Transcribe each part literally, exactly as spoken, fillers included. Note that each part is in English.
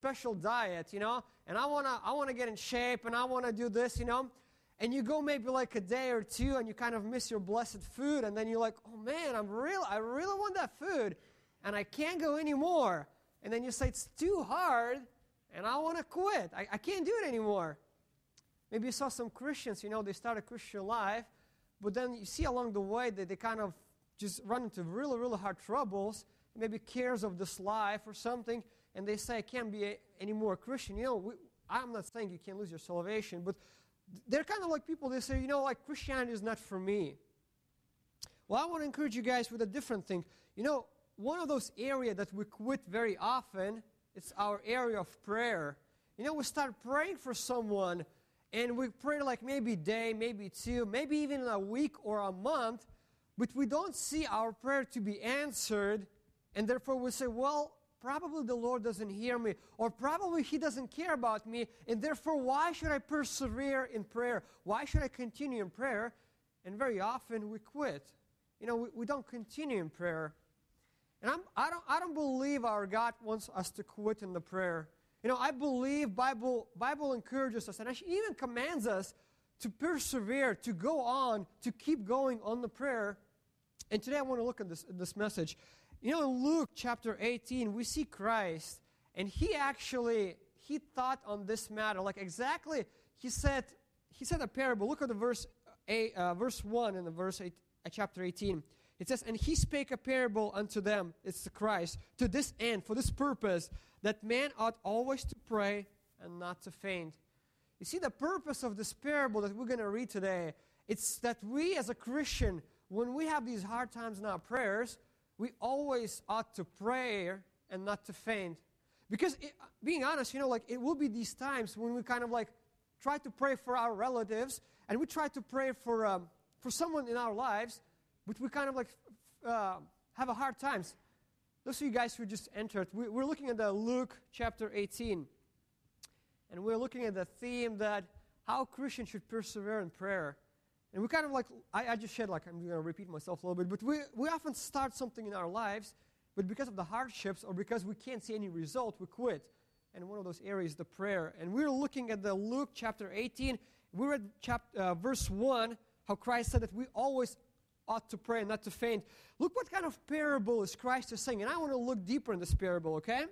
special diet, you know, and I want to I want to get in shape, and I want to do this, you know, and you go maybe like a day or two, and you kind of miss your blessed food, and then you're like, oh man, I'm real, I really want that food, and I can't go anymore. And then you say, it's too hard, and I want to quit. I, I can't do it anymore. Maybe you saw some Christians, you know, they start a Christian life, but then you see along the way that they kind of just run into really, really hard troubles, maybe cares of this life or something, and they say, I can't be a, any more Christian. You know, we, I'm not saying you can't lose your salvation, but they're kind of like people, they say, you know, like Christianity is not for me. Well, I want to encourage you guys with a different thing. You know, one of those areas that we quit very often, it's our area of prayer. You know, we start praying for someone, and we pray like maybe a day, maybe two, maybe even a week or a month, but we don't see our prayer to be answered, and therefore we say, well, probably the Lord doesn't hear me, or probably He doesn't care about me, and therefore why should I persevere in prayer? Why should I continue in prayer? And very often we quit. You know, we, we don't continue in prayer. And I'm, I don't I don't believe our God wants us to quit in the prayer. You know, I believe Bible Bible encourages us, and actually even commands us to persevere, to go on, to keep going on the prayer. And today I want to look at this, this message. You know, in Luke chapter eighteen, we see Christ, and He actually, He thought on this matter. Like exactly, He said, He said a parable. Look at the verse, eight, uh, verse one in the verse eight, uh, chapter eighteen. It says, and He spake a parable unto them, it's the Christ, to this end, for this purpose, that man ought always to pray and not to faint. You see, the purpose of this parable that we're going to read today, it's that we as a Christian, when we have these hard times in our prayers, we always ought to pray and not to faint. Because it, being honest, you know, like it will be these times when we kind of like try to pray for our relatives, and we try to pray for um, for someone in our lives, but we kind of like uh, have a hard times. Those of you guys who just entered, we, we're looking at the Luke chapter eighteen. And we're looking at the theme that how Christians should persevere in prayer. And we kind of like, I, I just said like, I'm going to repeat myself a little bit, but we, we often start something in our lives, but because of the hardships or because we can't see any result, we quit. And one of those areas is the prayer. And we're looking at the Luke chapter eighteen. We read chapter, uh, verse one, how Christ said that we always ought to pray and not to faint. Look what kind of parable is Christ is saying. And I want to look deeper in this parable, okay?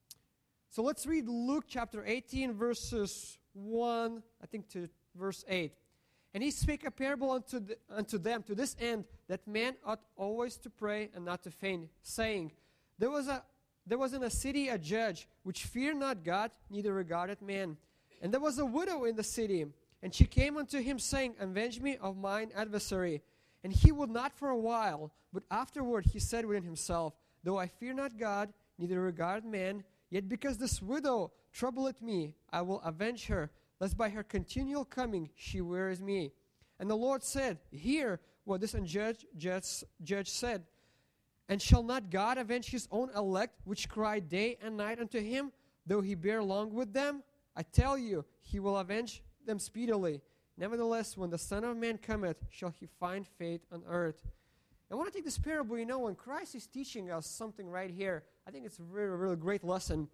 So let's read Luke chapter eighteen, verses one, I think, to verse eight. And He spake a parable unto, the, unto them to this end, that man ought always to pray and not to faint, saying, There was a there was in a city a judge, which feared not God, neither regarded man. And there was a widow in the city, and she came unto him, saying, Avenge me of mine adversary. And he would not for a while, but afterward he said within himself, Though I fear not God, neither regard man, yet because this widow troubleth me, I will avenge her, lest by her continual coming she wearies me. And the Lord said, Hear what this unjudged judge, judge said. And shall not God avenge His own elect, which cry day and night unto Him, though He bear long with them? I tell you, He will avenge them speedily. Nevertheless, when the Son of Man cometh, shall He find faith on earth? I want to take this parable, you know, when Christ is teaching us something right here, I think it's a really, really great lesson.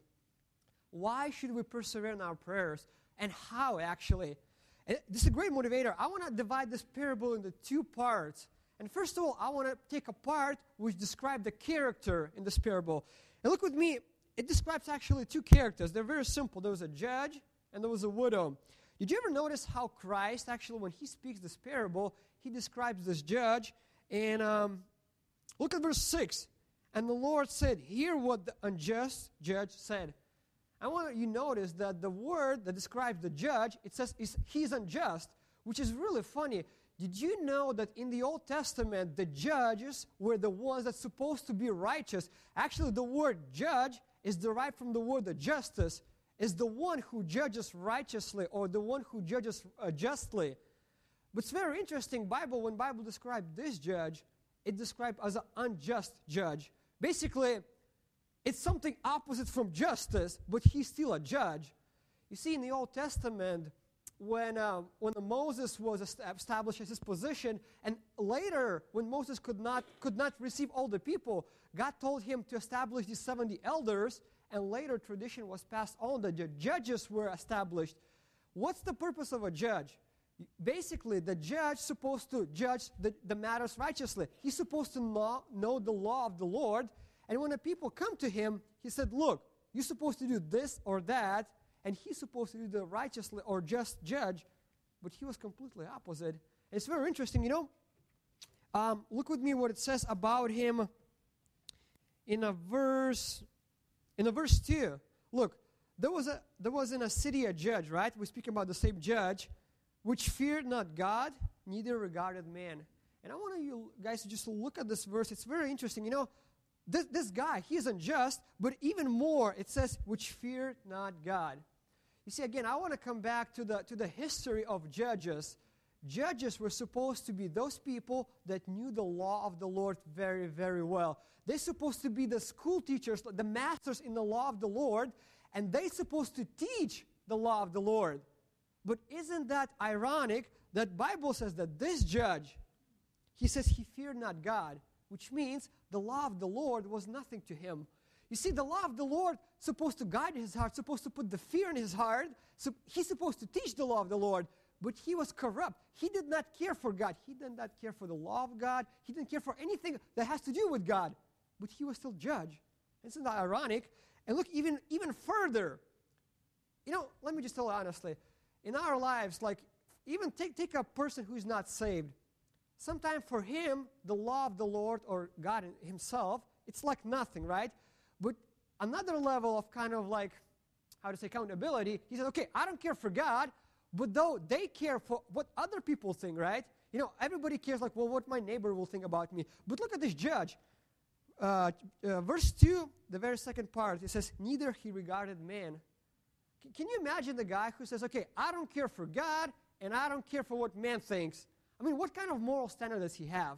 Why should we persevere in our prayers? And how, actually? And this is a great motivator. I want to divide this parable into two parts. And first of all, I want to take a part which describes the character in this parable. And look with me, it describes actually two characters. They're very simple. There was a judge and there was a widow. Did you ever notice how Christ, actually, when He speaks this parable, He describes this judge? And um, look at verse six. And the Lord said, Hear what the unjust judge said. I want you to notice that the word that describes the judge, it says is he's unjust, which is really funny. Did you know that in the Old Testament, the judges were the ones that's supposed to be righteous? Actually, the word judge is derived from the word the justice, is the one who judges righteously or the one who judges uh, justly. But it's very interesting, Bible, when Bible describes this judge, it described as an unjust judge. Basically, it's something opposite from justice, but he's still a judge. You see, in the Old Testament, when uh, when Moses was established as his position, and later when Moses could not could not receive all the people, God told him to establish these seventy elders, and later tradition was passed on that the judges were established. What's the purpose of a judge? Basically, the judge is supposed to judge the, the matters righteously. He's supposed to know, know the law of the Lord. And when the people come to him, he said, look, you're supposed to do this or that, and he's supposed to do the righteously or just judge, but he was completely opposite. And it's very interesting, you know. Um, look with me what it says about him in a verse, in a verse two. Look, there was a there was in a city a judge, right? We're speaking about the same judge, which feared not God, neither regarded man. And I want you guys to just look at this verse. It's very interesting. You know, this, this guy, he is unjust, but even more, it says, which feared not God. You see, again, I want to come back to the to the history of judges. Judges were supposed to be those people that knew the law of the Lord very, very well. They're supposed to be the school teachers, the masters in the law of the Lord, and they're supposed to teach the law of the Lord. But isn't that ironic that Bible says that this judge, he says he feared not God, which means the law of the Lord was nothing to him. You see, the law of the Lord is supposed to guide his heart, supposed to put the fear in his heart. So he's supposed to teach the law of the Lord, but he was corrupt. He did not care for God. He did not care for the law of God. He didn't care for anything that has to do with God, but he was still judge. Isn't that ironic? And look, even, even further, you know, let me just tell you honestly, in our lives, like, even take, take a person who's not saved. Sometimes for him, the law of the Lord or God himself, it's like nothing, right? But another level of kind of like, how to say, accountability, he said, okay, I don't care for God, but though they care for what other people think, right? You know, everybody cares like, well, what my neighbor will think about me. But look at this judge. Uh, uh, verse two, the very second part, it says, neither he regarded man. C- can you imagine the guy who says, okay, I don't care for God, and I don't care for what man thinks. I mean, what kind of moral standard does he have?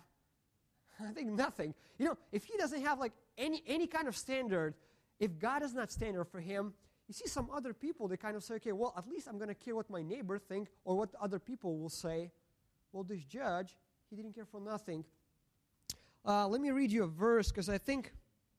I think nothing. You know, if he doesn't have like any any kind of standard, if God is not standard for him, you see some other people, they kind of say, okay, well, at least I'm going to care what my neighbor think or what other people will say. Well, this judge, he didn't care for nothing. Uh, let me read you a verse because I think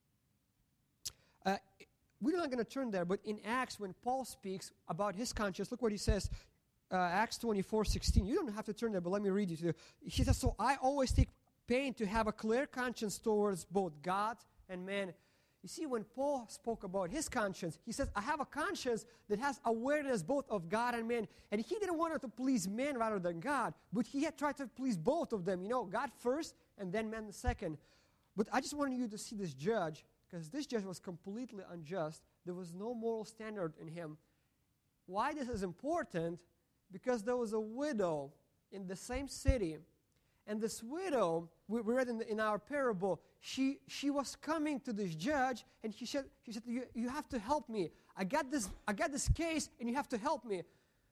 uh, we're not going to turn there, but in Acts, when Paul speaks about his conscience, look what he says. Uh, Acts twenty-four sixteen. You don't have to turn there, but let me read you. To he says, so I always take pain to have a clear conscience towards both God and man. You see, when Paul spoke about his conscience, he says, I have a conscience that has awareness both of God and man. And he didn't want to please man rather than God, but he had tried to please both of them. You know, God first and then man the second. But I just wanted you to see this judge, because this judge was completely unjust. There was no moral standard in him. Why this is important? Because there was a widow in the same city. And this widow, we read in, the, in our parable, she she was coming to this judge, and she said, she said, you, you have to help me. I got this I got this case, and you have to help me.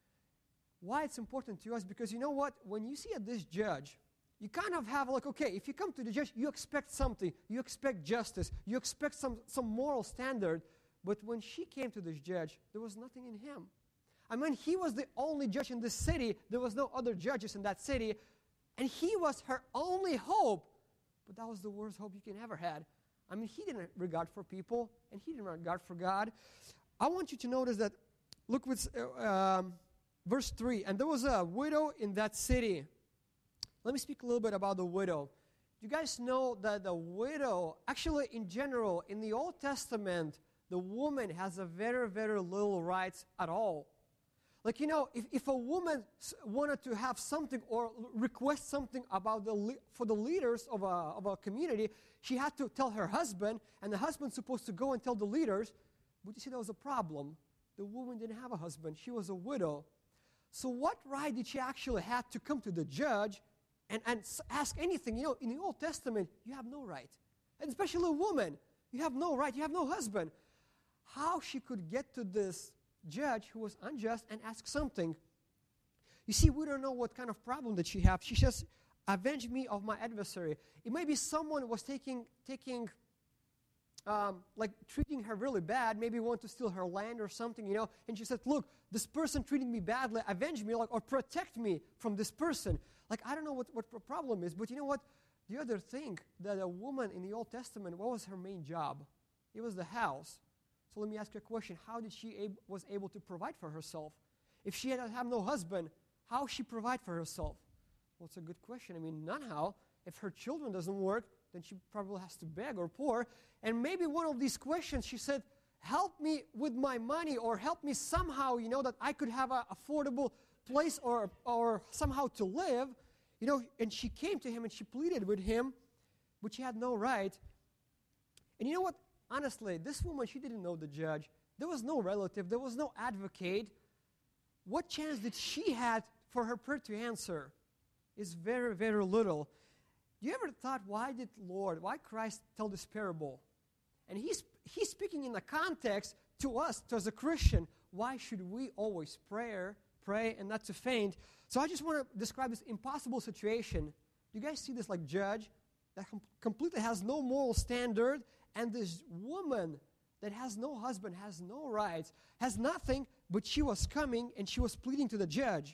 Why it's important to us? Because you know what? When you see a, this judge, you kind of have like, okay, if you come to the judge, you expect something. You expect justice. You expect some, some moral standard. But when she came to this judge, there was nothing in him. I mean, he was the only judge in this city. There was no other judges in that city. And he was her only hope. But that was the worst hope you can ever had. I mean, he didn't regard for people, and he didn't regard for God. I want you to notice that, look with uh, um, verse three. And there was a widow in that city. Let me speak a little bit about the widow. You guys know that the widow, actually in general, in the Old Testament, the woman has a very, very little rights at all. Like, you know, if, if a woman wanted to have something or request something about the le- for the leaders of a, of a community, she had to tell her husband, and the husband's supposed to go and tell the leaders. But you see, there was a problem. The woman didn't have a husband. She was a widow. So what right did she actually have to come to the judge and, and ask anything? You know, in the Old Testament, you have no right. And especially a woman, you have no right. You have no husband. How she could get to this judge who was unjust and ask something. You see, we don't know what kind of problem that she had. She says, avenge me of my adversary. It may be someone was taking, taking um, like treating her really bad, maybe want to steal her land or something, you know, and she said, look, this person treated me badly, avenge me, like, or protect me from this person. Like, I don't know what, what the problem is, but you know what? The other thing, that a woman in the Old Testament, what was her main job? It was the house. So let me ask you a question. How did she ab- was able to provide for herself? If she had have no husband, how she provide for herself? Well, it's a good question. I mean, not how. If her children doesn't work, then she probably has to beg or poor. And maybe one of these questions, she said, help me with my money, or help me somehow, you know, that I could have an affordable place or or somehow to live. You know, and she came to him and she pleaded with him, but she had no right. And you know what? Honestly, this woman, she didn't know the judge. There was no relative. There was no advocate. What chance did she have for her prayer to answer? Is very, very little. You ever thought, why did Lord, why Christ tell this parable? And he's, he's speaking in the context to us, to as a Christian, why should we always pray, pray and not to faint? So I just want to describe this impossible situation. You guys see this like judge that com- completely has no moral standard, and this woman that has no husband, has no rights, has nothing, but she was coming and she was pleading to the judge.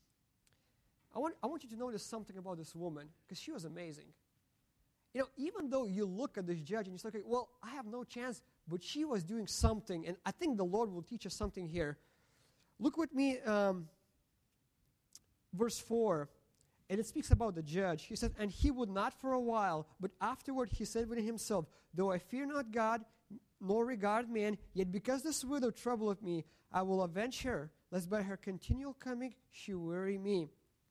I want, I want you to notice something about this woman, because she was amazing. You know, even though you look at this judge and you say, okay, well, I have no chance, but she was doing something, and I think the Lord will teach us something here. Look with me, um, verse four, and it speaks about the judge. He said, and he would not for a while, but afterward he said within himself, though I fear not God, nor regard man, yet because this widow troubleth me, I will avenge her, lest by her continual coming she weary me.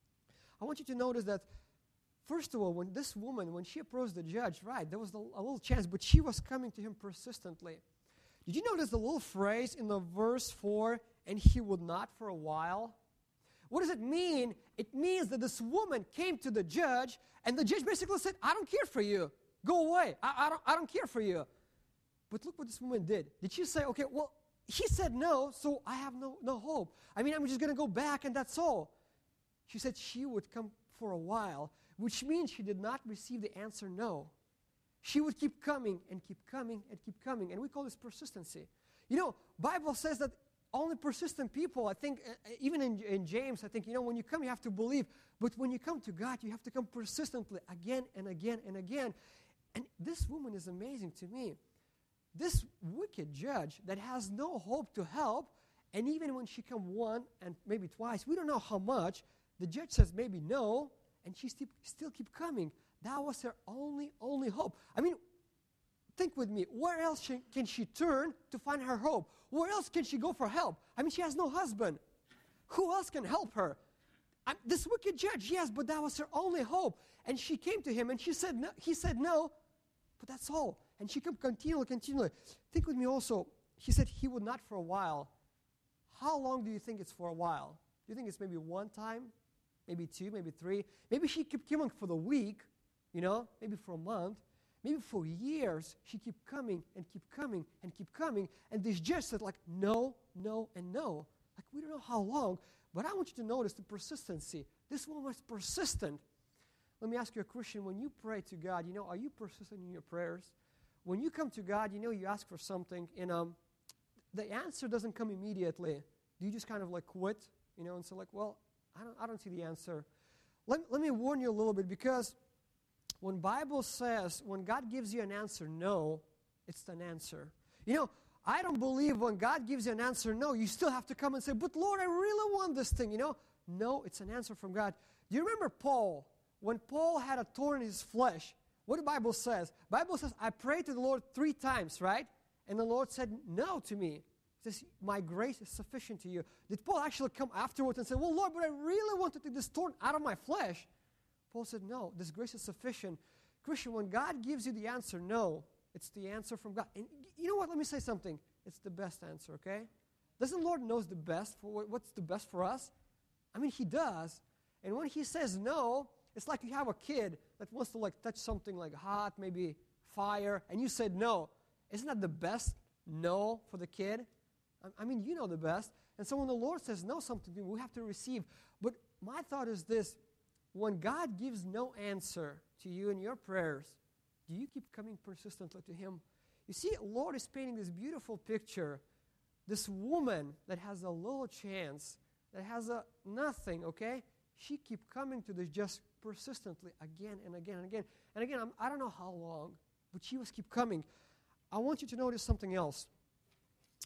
I want you to notice that, first of all, when this woman, when she approached the judge, right, there was a, a little chance, but she was coming to him persistently. Did you notice the little phrase in the verse four, and he would not for a while? What does it mean? It means that this woman came to the judge, and the judge basically said, I don't care for you. Go away. I, I, don't, I don't care for you. But look what this woman did. Did she say, okay, well, he said no, so I have no, no hope. I mean, I'm just going to go back, and that's all. She said she would come for a while, which means she did not receive the answer no. She would keep coming and keep coming and keep coming, and we call this persistency. You know, Bible says that only persistent people, I think, uh, even in, in James, I think, you know, when you come, you have to believe. But when you come to God, you have to come persistently again and again and again. And this woman is amazing to me. This wicked judge that has no hope to help, and even when she come one and maybe twice, we don't know how much, the judge says maybe no, and she still, still keep coming. That was her only, only hope. I mean, think with me. Where else she, can she turn to find her hope? Where else can she go for help? I mean, she has no husband. Who else can help her? I, this wicked judge, yes, but that was her only hope. And she came to him, and she said no, he said no, but that's all. And she kept continually, continually. Think with me also. He said he would not for a while. How long do you think it's for a while? Do you think it's maybe one time? Maybe two, maybe three? Maybe she kept coming for the week, you know, maybe for a month. Maybe for years, she keep coming and keep coming and keep coming. And this judge said like, no, no, and no. Like, we don't know how long, but I want you to notice the persistency. This woman was persistent. Let me ask you a question. When you pray to God, you know, are you persistent in your prayers? When you come to God, you know, you ask for something, and um, the answer doesn't come immediately. Do you just kind of like quit, you know, and say like, well, I don't, I don't see the answer. Let, let me warn you a little bit, because when Bible says, when God gives you an answer no, it's an answer. You know, I don't believe when God gives you an answer no, you still have to come and say, but Lord, I really want this thing, you know. No, it's an answer from God. Do you remember Paul? When Paul had a thorn in his flesh, what the Bible says? Bible says, I prayed to the Lord three times, right? And the Lord said no to me. He says, my grace is sufficient to you. Did Paul actually come afterwards and say, well, Lord, but I really want to take this thorn out of my flesh? Paul said, no, this grace is sufficient. Christian, when God gives you the answer no, it's the answer from God. And you know what? Let me say something. It's the best answer, okay? Doesn't the Lord knows the best for what's the best for us? I mean, He does. And when He says no, it's like you have a kid that wants to like touch something like hot, maybe fire, and you said no. Isn't that the best no for the kid? I mean, you know the best. And so when the Lord says no something, we have to receive. But my thought is this. When God gives no answer to you in your prayers, do you keep coming persistently to Him? You see, Lord is painting this beautiful picture. This woman that has a little chance, that has a nothing, okay? She keep coming to this just persistently again and again and again. And again, I'm, I don't know how long, but she was keep coming. I want you to notice something else.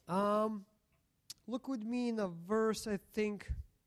Um, look with me in a verse, I think.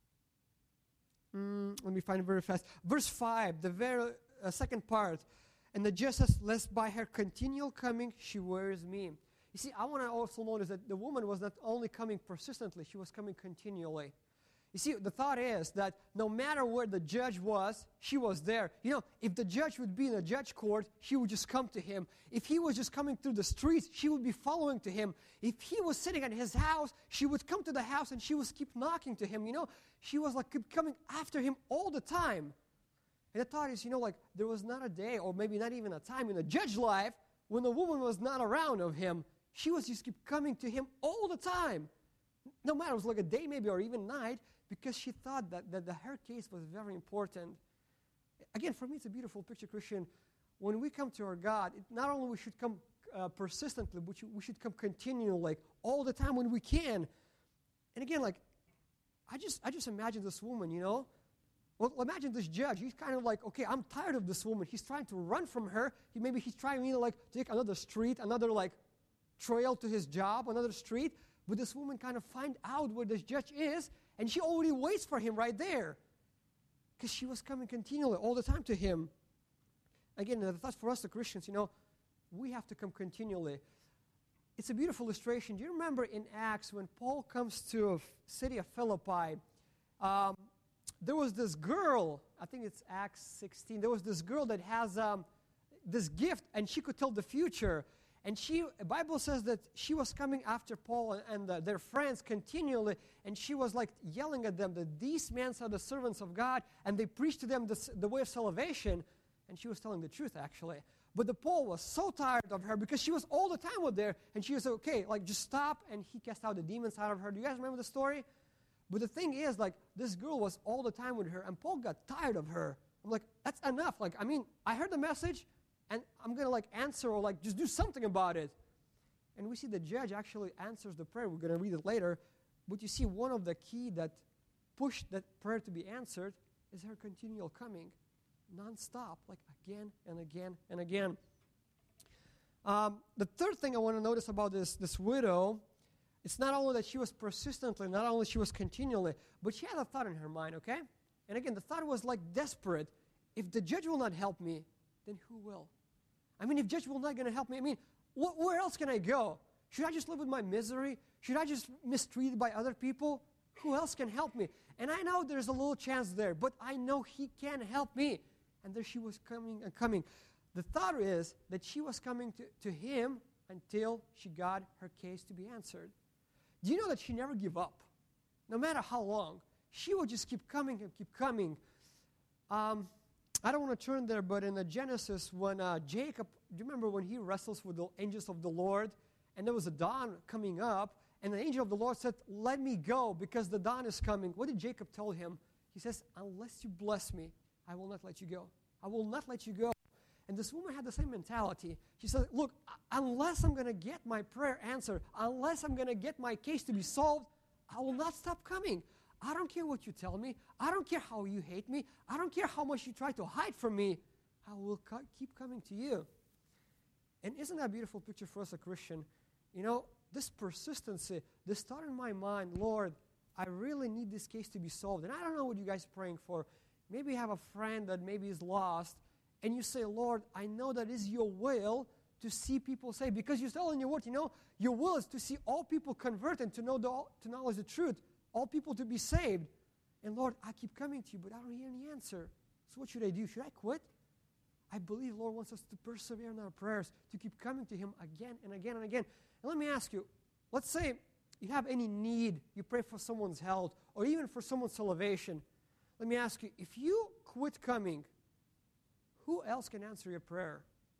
Mm, let me find it very fast. Verse five, the very uh, second part. And the judge says, lest by her continual coming she wears me. You see, I want to also notice that the woman was not only coming persistently, she was coming continually. You see, the thought is that no matter where the judge was, she was there. You know, if the judge would be in a judge court, she would just come to him. If he was just coming through the streets, she would be following to him. If he was sitting at his house, she would come to the house and she would keep knocking to him. You know, she was like keep coming after him all the time. And the thought is, you know, like there was not a day or maybe not even a time in the judge's life when the woman was not around of him. She was just keep coming to him all the time. No matter, it was like a day maybe or even night, because she thought that, that the, her case was very important. Again, for me, it's a beautiful picture, Christian. When we come to our God, it, not only we should come uh, persistently, but we should come continually, like all the time when we can. And again, like, I just I just imagine this woman, you know. Well, imagine this judge. He's kind of like, okay, I'm tired of this woman. He's trying to run from her. He, maybe he's trying, you know, like, to take another street, another, like, trail to his job, another street. But this woman kind of find out where this judge is, and she already waits for him right there. Because she was coming continually all the time to him. Again, the thought for us, the Christians, you know, we have to come continually. It's a beautiful illustration. Do you remember in Acts when Paul comes to a city of Philippi, um, there was this girl, I think it's Acts sixteen, there was this girl that has um, this gift, and she could tell the future. And she, the Bible says that she was coming after Paul and, and uh, their friends continually, and she was like yelling at them that these men are the servants of God, and they preached to them the, the way of salvation, and she was telling the truth actually. But the Paul was so tired of her because she was all the time with there, and she was okay, like just stop, and he cast out the demons out of her. Do you guys remember the story? But the thing is, like, this girl was all the time with her, and Paul got tired of her. I'm like, that's enough. Like, I mean, I heard the message, and I'm going to, like, answer or, like, just do something about it. And we see the judge actually answers the prayer. We're going to read it later. But you see, one of the key that pushed that prayer to be answered is her continual coming, nonstop, like, again and again and again. Um, the third thing I want to notice about this, this widow, it's not only that she was persistently, not only she was continually, but she had a thought in her mind, okay? And again, the thought was, like, desperate. If the judge will not help me, then who will? I mean, if judge will not going to help me, I mean, wh- where else can I go? Should I just live with my misery? Should I just mistreated by other people? Who else can help me? And I know there's a little chance there, but I know he can help me. And there she was coming and coming. The thought is that she was coming to, to him until she got her case to be answered. Do you know that she never gave up? No matter how long. She would just keep coming and keep coming. Um... I don't want to turn there, but in the Genesis, when uh, Jacob, do you remember when he wrestles with the angels of the Lord, and there was a dawn coming up, and the angel of the Lord said, let me go, because the dawn is coming. What did Jacob tell him? He says, unless you bless me, I will not let you go. I will not let you go. And this woman had the same mentality. She said, look, unless I'm going to get my prayer answered, unless I'm going to get my case to be solved, I will not stop coming. I don't care what you tell me. I don't care how you hate me. I don't care how much you try to hide from me. I will co- keep coming to you. And isn't that a beautiful picture for us, a Christian? You know, this persistency, this thought in my mind, Lord, I really need this case to be solved. And I don't know what you guys are praying for. Maybe you have a friend that maybe is lost, and you say, Lord, I know that is your will to see people saved. Because you tell in your word, you know, your will is to see all people convert and to know the, to knowledge the truth. All people to be saved. And Lord, I keep coming to you, but I don't hear any answer. So what should I do? Should I quit? I believe Lord wants us to persevere in our prayers, to keep coming to him again and again and again. And let me ask you, let's say you have any need, you pray for someone's health, or even for someone's salvation. Let me ask you, if you quit coming, who else can answer your prayer?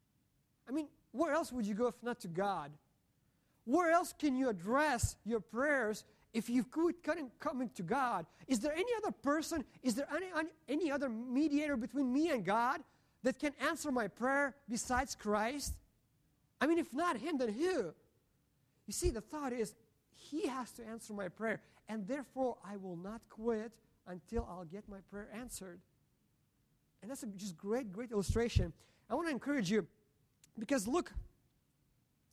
I mean, where else would you go if not to God? Where else can you address your prayers if you quit coming to God? Is there any other person, is there any, any other mediator between me and God that can answer my prayer besides Christ? I mean, if not him, then who? You see, the thought is, he has to answer my prayer, and therefore I will not quit until I'll get my prayer answered. And that's a just great, great illustration. I want to encourage you, because look,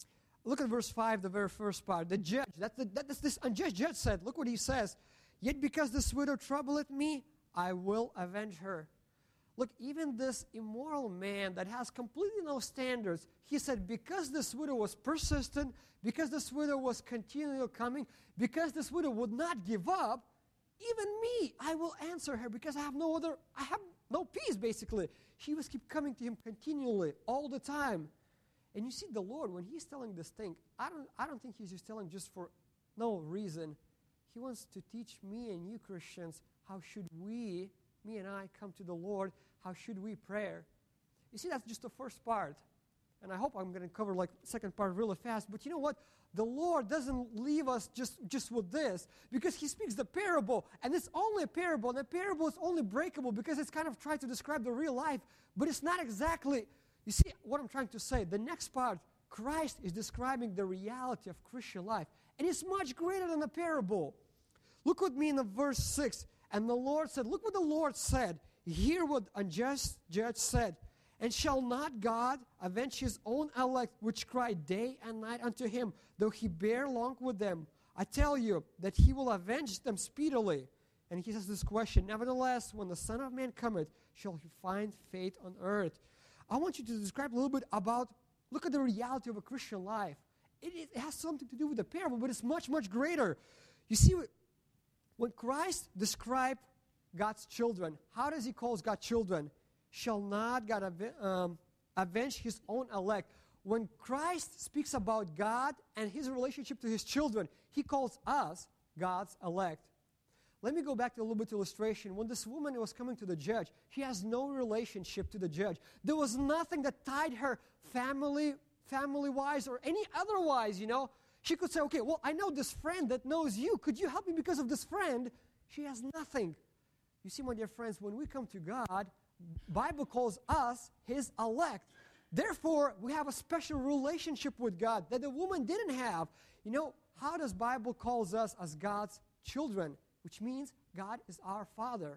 Look at verse five, the very first part. The judge, that's, the, that's this unjust judge said, look what he says. Yet because this widow troubleth me, I will avenge her. Look, even this immoral man that has completely no standards, he said, because this widow was persistent, because this widow was continually coming, because this widow would not give up, even me, I will answer her because I have no other, I have no peace, basically. She was keep coming to him continually, all the time. And you see, the Lord, when he's telling this thing, I don't, I don't think he's just telling just for no reason. He wants to teach me and you Christians how should we, me and I, come to the Lord, how should we pray. You see, that's just the first part. And I hope I'm going to cover like the second part really fast. But you know what? The Lord doesn't leave us just, just with this, because he speaks the parable, and it's only a parable, and the parable is only breakable because it's kind of trying to describe the real life, but it's not exactly. You see what I'm trying to say? The next part, Christ is describing the reality of Christian life, and it's much greater than the parable. Look with me in the verse six. And the Lord said, look what the Lord said. Hear what unjust judge said. And shall not God avenge his own elect, which cry day and night unto him, though he bear long with them? I tell you that he will avenge them speedily. And he says this question, nevertheless, when the Son of Man cometh, shall he find faith on earth? I want you to describe a little bit about, look at the reality of a Christian life. It, it has something to do with the parable, but it's much, much greater. You see, when Christ described God's children, how does he call God children? Shall not God av- um, avenge his own elect? When Christ speaks about God and his relationship to his children, he calls us God's elect. Let me go back to a little bit of illustration. When this woman was coming to the judge, she has no relationship to the judge. There was nothing that tied her family, family-wise or any otherwise, you know. She could say, okay, well, I know this friend that knows you. Could you help me because of this friend? She has nothing. You see, my dear friends, when we come to God, Bible calls us his elect. Therefore, we have a special relationship with God that the woman didn't have. You know, how does Bible calls us as God's children? Which means God is our Father.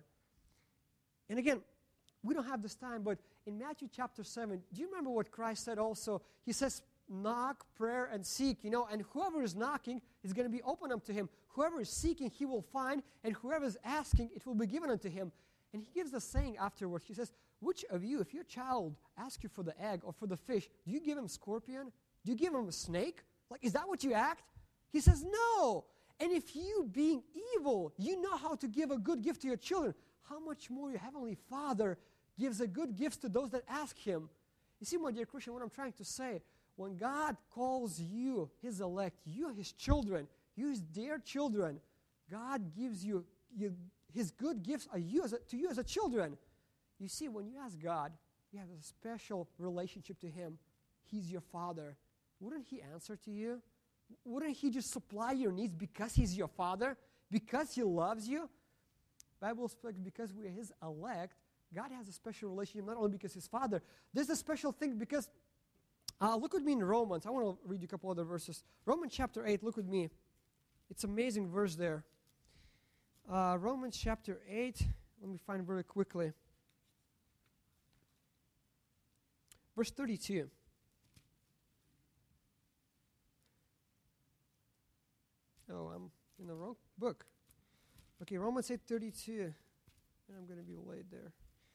And again, we don't have this time, but in Matthew chapter seven, do you remember what Christ said also? He says, knock, prayer, and seek, you know, and whoever is knocking is going to be open unto him. Whoever is seeking, he will find, and whoever is asking, it will be given unto him. And he gives a saying afterwards. He says, which of you, if your child asks you for the egg or for the fish, do you give him scorpion? Do you give him a snake? Like, is that what you act? He says, no. And if you, being evil, you know how to give a good gift to your children, how much more your heavenly Father gives a good gift to those that ask him. You see, my dear Christian, what I'm trying to say, when God calls you his elect, you are his children, you his dear children, God gives you, you his good gifts are you as a, to you as a children. You see, when you ask God, you have a special relationship to him. He's your Father. Wouldn't he answer to you? Wouldn't he just supply your needs because he's your Father? Because he loves you? Bible speaks because we are his elect. God has a special relationship, not only because he's Father. There's a special thing because, uh, look with me in Romans. I want to read you a couple other verses. Romans chapter eight, look with me. It's an amazing verse there. Uh, Romans chapter eight, let me find it very quickly. Verse thirty-two. Oh, I'm in the wrong book. Okay, Romans eight thirty-two. And I'm going to be late there.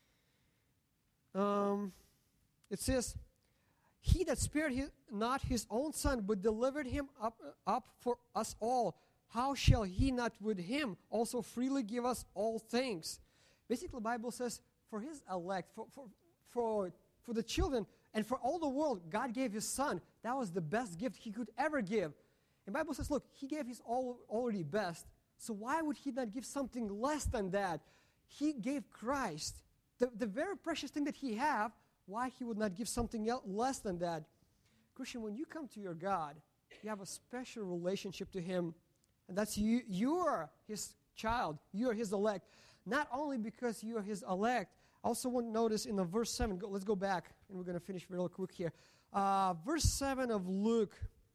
Um, it says, he that spared his, not his own son, but delivered him up, up for us all, how shall he not with him also freely give us all things? Basically, the Bible says, for his elect, for, for, for, for the children, and for all the world, God gave his son. That was the best gift he could ever give. And the Bible says, look, he gave his all, already best. So why would he not give something less than that? He gave Christ, the, the very precious thing that he have. Why he would not give something else less than that? Christian, when you come to your God, you have a special relationship to him. And that's you. You're his child. You're his elect. Not only because you're his elect. I also want to notice in the verse seven. Go, let's go back, and we're going to finish real quick here. Uh, verse seven of Luke.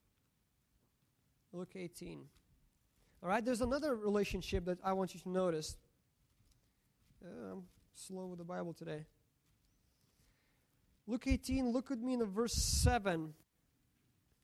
Luke eighteen. All right, there's another relationship that I want you to notice. Uh, I'm slow with the Bible today. Luke eighteen, look with me in the verse seven.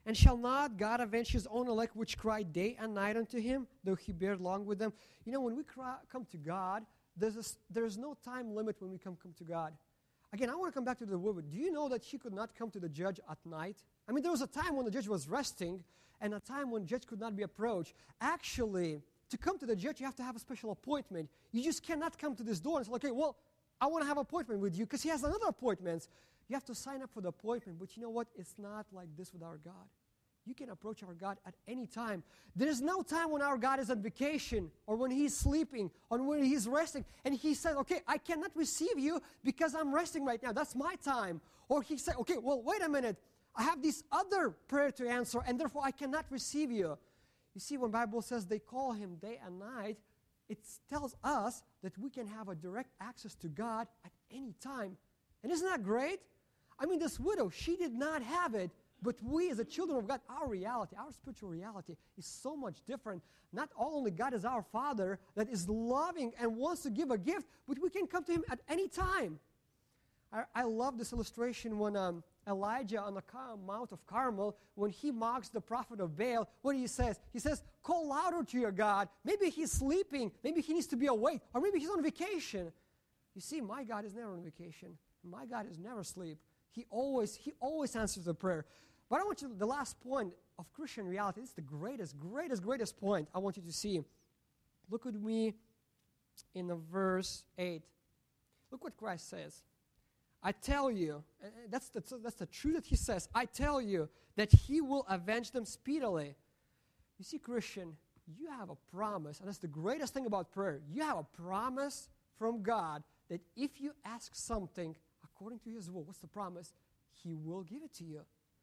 And shall not God avenge his own elect which cry day and night unto him, though he bear long with them? You know, when we cry, come to God, there's, a, there's no time limit when we come, come to God. Again, I want to come back to the woman. Do you know that she could not come to the judge at night? I mean, there was a time when the judge was resting and a time when the judge could not be approached. Actually, to come to the judge, you have to have a special appointment. You just cannot come to this door and say, okay, well, I want to have an appointment with you because he has another appointment. You have to sign up for the appointment. But you know what? It's not like this with our God. You can approach our God at any time. There's no time when our God is on vacation or when he's sleeping or when he's resting. And he says, okay, I cannot receive you because I'm resting right now. That's my time. Or he said, okay, well, wait a minute. I have this other prayer to answer and therefore I cannot receive you. You see, when the Bible says they call him day and night, it tells us that we can have a direct access to God at any time. And isn't that great? I mean, this widow, she did not have it. But we as the children of God, our reality, our spiritual reality is so much different. Not only God is our Father that is loving and wants to give a gift, but we can come to him at any time. I, I love this illustration when um, Elijah on the Mount of Carmel, when he mocks the prophet of Baal, what he says? He says, call louder to your God. Maybe he's sleeping. Maybe he needs to be awake. Or maybe he's on vacation. You see, my God is never on vacation. My God is never asleep. He always, he always answers the prayer. But I want you, the last point of Christian reality, this is the greatest, greatest, greatest point I want you to see. Look with me in the verse eight. Look what Christ says. I tell you, and that's the, that's the truth that he says, I tell you that he will avenge them speedily. You see, Christian, you have a promise, and that's the greatest thing about prayer. You have a promise from God that if you ask something according to his will, what's the promise? He will give it to you.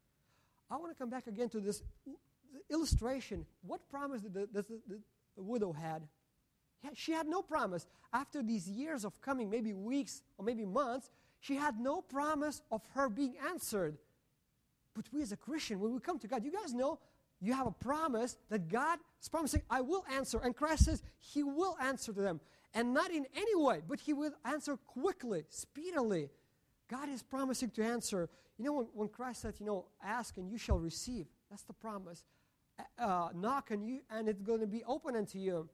I want to come back again to this illustration. What promise did the, the, the, the widow had? She had no promise. After these years of coming, maybe weeks or maybe months, she had no promise of her being answered. But we as a Christian, when we come to God, you guys know you have a promise that God is promising, I will answer. And Christ says he will answer to them. And not in any way, but he will answer quickly, speedily. God is promising to answer. You know, when, when Christ said, you know, ask and you shall receive. That's the promise. Uh, knock and you, and it's going to be open unto you.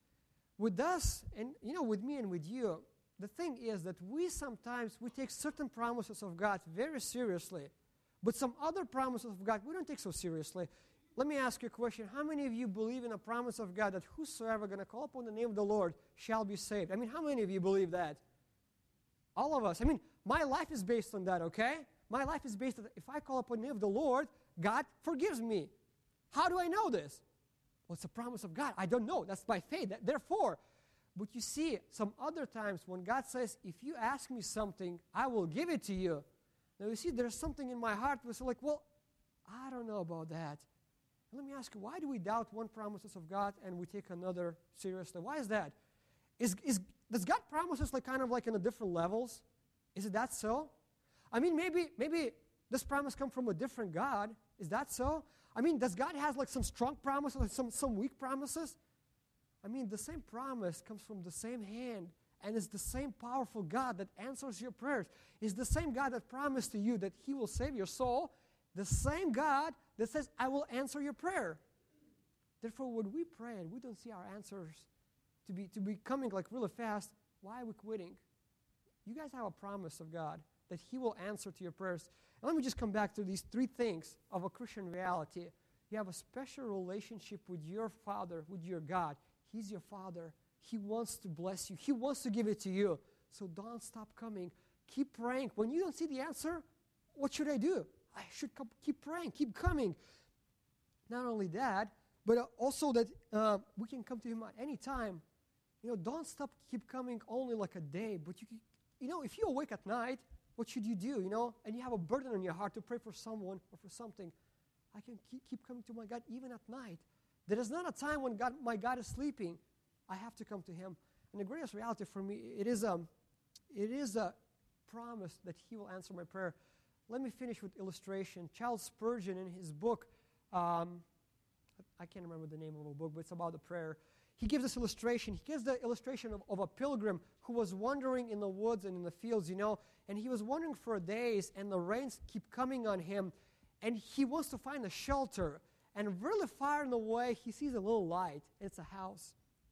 With us, and you know, with me and with you, the thing is that we sometimes, we take certain promises of God very seriously. But some other promises of God, we don't take so seriously. Let me ask you a question. How many of you believe in a promise of God that whosoever going to call upon the name of the Lord shall be saved? I mean, how many of you believe that? All of us. I mean, my life is based on that, okay? My life is based on, if I call upon the name of the Lord, God forgives me. How do I know this? Well, it's a promise of God. I don't know. That's by faith. That, therefore, but you see, some other times when God says, if you ask me something, I will give it to you. Now, you see, there's something in my heart that's like, well, I don't know about that. And let me ask you, why do we doubt one promises of God and we take another seriously? Why is that? Is, is, does God promise us like kind of like in a different levels? Is it that so? I mean, maybe maybe this promise come from a different God. Is that so? I mean, does God have like some strong promises or some, some weak promises? I mean, the same promise comes from the same hand, and it's the same powerful God that answers your prayers. It's the same God that promised to you that he will save your soul, the same God that says, I will answer your prayer. Therefore, when we pray and we don't see our answers to be, to be coming like really fast, why are we quitting? You guys have a promise of God that he will answer to your prayers. And let me just come back to these three things of a Christian reality. You have a special relationship with your Father, with your God. He's your Father. He wants to bless you. He wants to give it to you. So don't stop coming. Keep praying. When you don't see the answer, what should I do? I should keep praying, keep coming. Not only that, but also that uh, we can come to him at any time. You know, don't stop, keep coming only like a day. But, you, you know, if you awake at night, what should you do, you know? And you have a burden on your heart to pray for someone or for something. I can keep, keep coming to my God even at night. There is not a time when God, my God is sleeping. I have to come to him. And the greatest reality for me, it is, um, it is a promise that he will answer my prayer. Let me finish with illustration. Charles Spurgeon, in his book, um, I can't remember the name of the book, but it's about the prayer. He gives this illustration. He gives the illustration of, of a pilgrim who was wandering in the woods and in the fields, you know, and he was wandering for days, and the rains keep coming on him. and he wants to find a shelter. And really far in the way, he sees a little light. It's a house.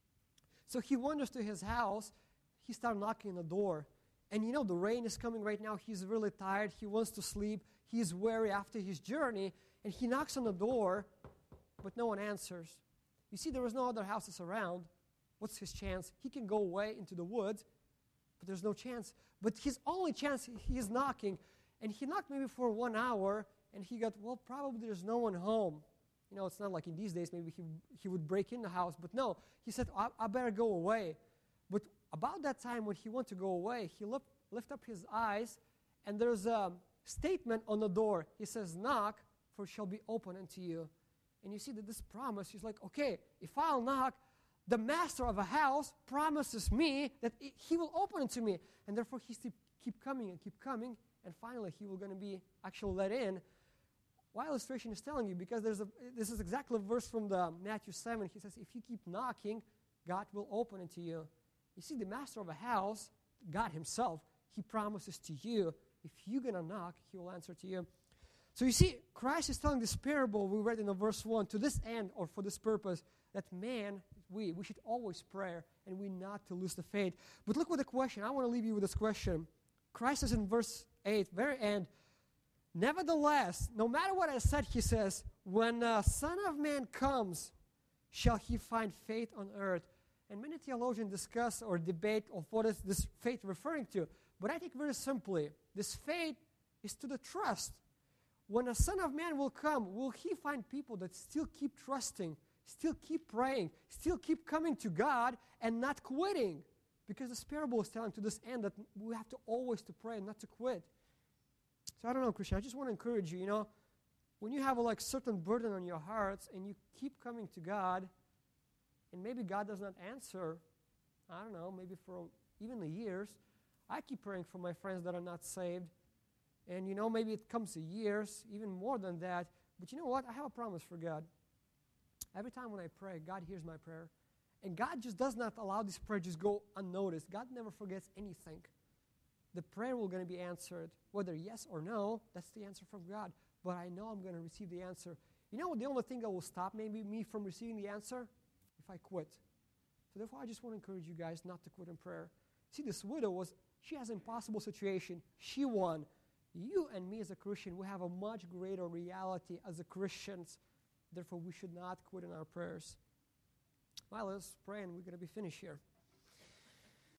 So he wanders to his house. He starts knocking on the door. And you know, the rain is coming right now. He's really tired. He wants to sleep. He's weary after his journey. And he knocks on the door, but no one answers. You see, there was no other houses around. What's his chance? He can go away into the woods, but there's no chance. But his only chance, he is knocking. And he knocked maybe for one hour, and he got, well, probably there's no one home. You know, it's not like in these days, maybe he, he would break in the house. But no, he said, I, I better go away. But about that time when he wanted to go away, he lift, lift up his eyes, and there's a statement on the door. He says, knock, for it shall be open unto you. And you see that this promise, he's like, okay, if I'll knock, the master of a house promises me that it, he will open it to me. And therefore, he still keep coming and keep coming, and finally, he will going to be actually let in. Why illustration is telling you? Because there's a, this is exactly a verse from the Matthew seven. He says, if you keep knocking, God will open it to you. You see, the master of a house, God himself, he promises to you, if you're going to knock, he will answer to you. So you see, Christ is telling this parable we read in the verse one, to this end, or for this purpose, that man, we, we should always pray, and we not to lose the faith. But look what the question, I want to leave you with this question. Christ says in verse eight, very end, nevertheless, no matter what I said, he says, when the Son of Man comes, shall he find faith on earth? And many theologians discuss or debate of what is this faith referring to. But I think very simply, this faith is to the trust. When the Son of Man will come, will he find people that still keep trusting, still keep praying, still keep coming to God and not quitting? Because this parable is telling to this end that we have to always to pray and not to quit. So I don't know, Christian, I just want to encourage you, you know, when you have a like certain burden on your hearts and you keep coming to God, and maybe God does not answer, I don't know, maybe for even the years. I keep praying for my friends that are not saved. And, you know, maybe it comes to years, even more than that. But you know what? I have a promise for God. Every time when I pray, God hears my prayer. And God just does not allow this prayer just go unnoticed. God never forgets anything. The prayer will going to be answered. Whether yes or no, that's the answer from God. But I know I'm going to receive the answer. You know what? The only thing that will stop maybe me from receiving the answer? If I quit. So therefore, I just want to encourage you guys not to quit in prayer. See, this widow was, she has an impossible situation. She won. You and me as a Christian, we have a much greater reality as a Christians. Therefore, we should not quit in our prayers. Well, let's pray and we're going to be finished here.